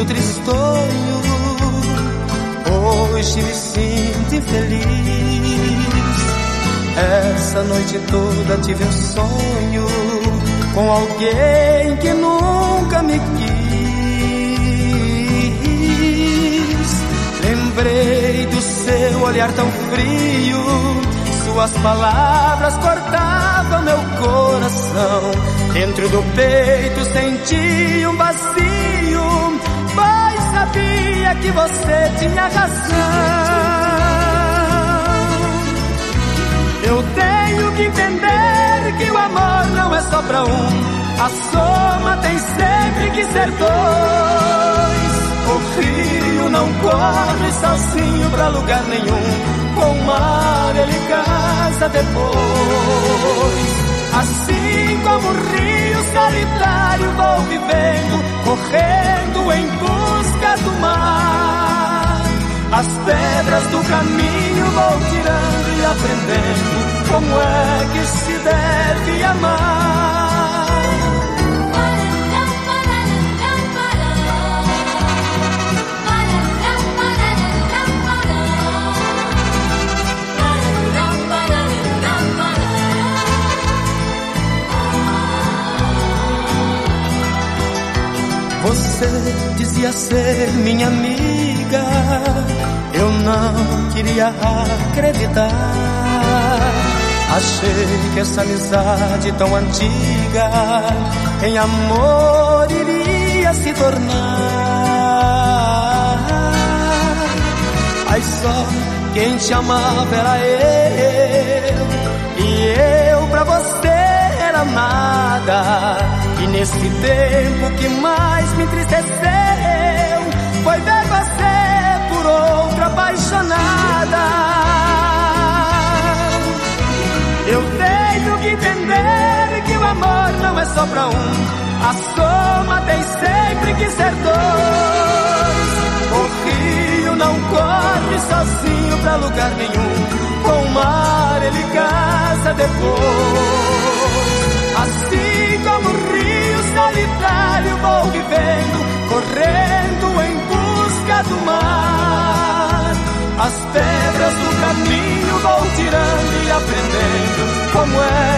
tristonho. Hoje me sinto infeliz. Essa noite toda tive um sonho com alguém que nunca me quis. Lembrei do seu olhar tão frio, suas palavras cortavam meu coração. Dentro do peito senti um vazio, pois sabia que você tinha razão. Eu tenho que entender que o amor não é só pra um. A soma tem sempre que ser dois. O rio não corre sozinho pra lugar nenhum. Com o mar ele casa depois. Assim como o rio solitário vou vivendo, correndo em busca do mar. As pedras do caminho vou tirando e aprendendo como é que se deve amar. Você dizia ser minha amiga, eu não queria acreditar. Achei que essa amizade tão antiga em amor iria se tornar. Mas só quem te amava era eu, e eu pra você era nada. E nesse tempo que mais me entristeceu foi ver você por outra apaixonada. Eu tenho que entender que o amor não é só pra um. A soma tem sempre que ser dois. O rio não corre sozinho pra lugar nenhum. Com o mar ele casa depois. Assim como o rio solitário vou vivendo, correndo em busca do mar. As pedras do caminho vou tirando e aprendendo como é